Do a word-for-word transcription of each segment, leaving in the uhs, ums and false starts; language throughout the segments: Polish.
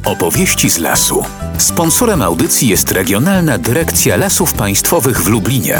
Opowieści z lasu. Sponsorem audycji jest Regionalna Dyrekcja Lasów Państwowych w Lublinie.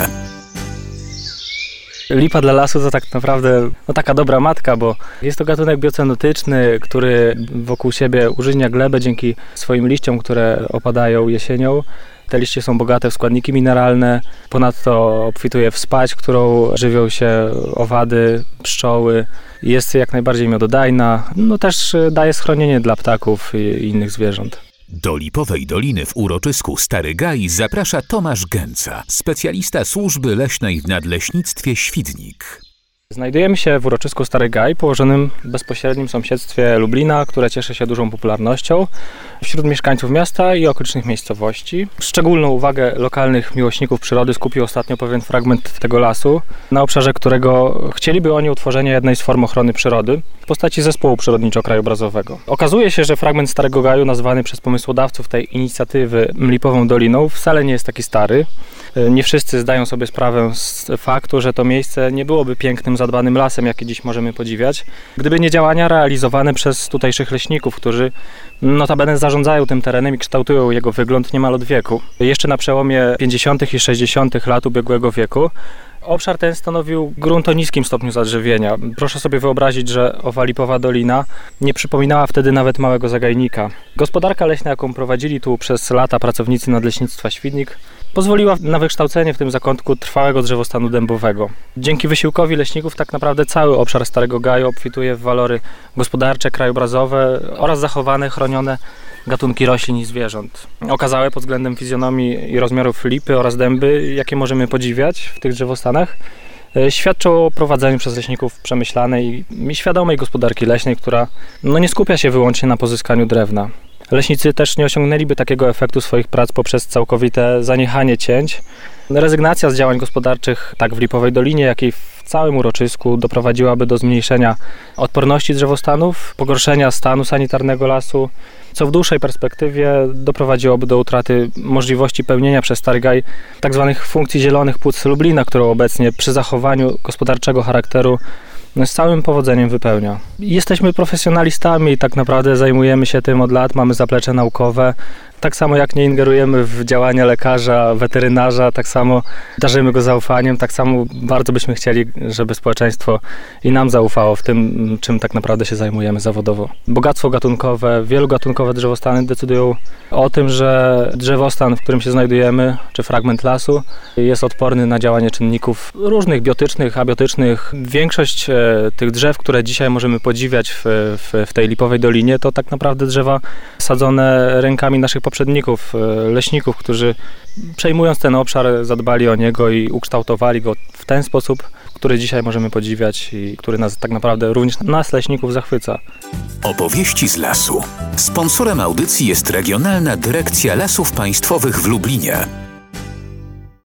Lipa dla lasu to tak naprawdę no, taka dobra matka, bo jest to gatunek biocenotyczny, który wokół siebie użyźnia glebę dzięki swoim liściom, które opadają jesienią. Te liście są bogate w składniki mineralne, ponadto obfituje w spać, którą żywią się owady, pszczoły. Jest jak najbardziej miododajna, no też daje schronienie dla ptaków i innych zwierząt. Do Lipowej Doliny w uroczysku Stary Gaj zaprasza Tomasz Gęca, specjalista służby leśnej w Nadleśnictwie Świdnik. Znajdujemy się w uroczysku Stary Gaj, położonym w bezpośrednim sąsiedztwie Lublina, które cieszy się dużą popularnością wśród mieszkańców miasta i okolicznych miejscowości. Szczególną uwagę lokalnych miłośników przyrody skupił ostatnio pewien fragment tego lasu, na obszarze którego chcieliby oni utworzenia jednej z form ochrony przyrody w postaci zespołu przyrodniczo-krajobrazowego. Okazuje się, że fragment Starego Gaju, nazwany przez pomysłodawców tej inicjatywy Lipową Doliną, wcale nie jest taki stary. Nie wszyscy zdają sobie sprawę z faktu, że to miejsce nie byłoby pięknym, zadbanym lasem, jaki dziś możemy podziwiać, gdyby nie działania realizowane przez tutejszych leśników, którzy notabene zarządzają tym terenem i kształtują jego wygląd niemal od wieku. Jeszcze na przełomie pięćdziesiątych i sześćdziesiątych lat ubiegłego wieku obszar ten stanowił grunt o niskim stopniu zadrzewienia. Proszę sobie wyobrazić, że owa Lipowa Dolina nie przypominała wtedy nawet małego zagajnika. Gospodarka leśna, jaką prowadzili tu przez lata pracownicy Nadleśnictwa Świdnik, pozwoliła na wykształcenie w tym zakątku trwałego drzewostanu dębowego. Dzięki wysiłkowi leśników tak naprawdę cały obszar Starego Gaju obfituje w walory gospodarcze, krajobrazowe oraz zachowane, chronione gatunki roślin i zwierząt. Okazałe pod względem fizjonomii i rozmiarów lipy oraz dęby, jakie możemy podziwiać w tych drzewostanach, świadczą o prowadzeniu przez leśników przemyślanej i świadomej gospodarki leśnej, która no, nie skupia się wyłącznie na pozyskaniu drewna. Leśnicy też nie osiągnęliby takiego efektu swoich prac poprzez całkowite zaniechanie cięć. Rezygnacja z działań gospodarczych tak w Lipowej Dolinie, jak i w całym uroczysku doprowadziłaby do zmniejszenia odporności drzewostanów, pogorszenia stanu sanitarnego lasu, co w dłuższej perspektywie doprowadziłoby do utraty możliwości pełnienia przez Stary Gaj tzw. funkcji zielonych płuc Lublina, którą obecnie przy zachowaniu gospodarczego charakteru z całym powodzeniem wypełnia. Jesteśmy profesjonalistami i tak naprawdę zajmujemy się tym od lat, mamy zaplecze naukowe. Tak samo jak nie ingerujemy w działania lekarza, weterynarza, tak samo darzymy go zaufaniem, tak samo bardzo byśmy chcieli, żeby społeczeństwo i nam zaufało w tym, czym tak naprawdę się zajmujemy zawodowo. Bogactwo gatunkowe, wielogatunkowe drzewostany decydują o tym, że drzewostan, w którym się znajdujemy, czy fragment lasu, jest odporny na działanie czynników różnych, biotycznych, abiotycznych. Większość e, tych drzew, które dzisiaj możemy podziwiać w, w, w tej Lipowej Dolinie, to tak naprawdę drzewa sadzone rękami naszych poprzedników, leśników, którzy przejmując ten obszar zadbali o niego i ukształtowali go w ten sposób, który dzisiaj możemy podziwiać i który nas tak naprawdę również nas leśników zachwyca. Opowieści z lasu. Sponsorem audycji jest Regionalna Dyrekcja Lasów Państwowych w Lublinie.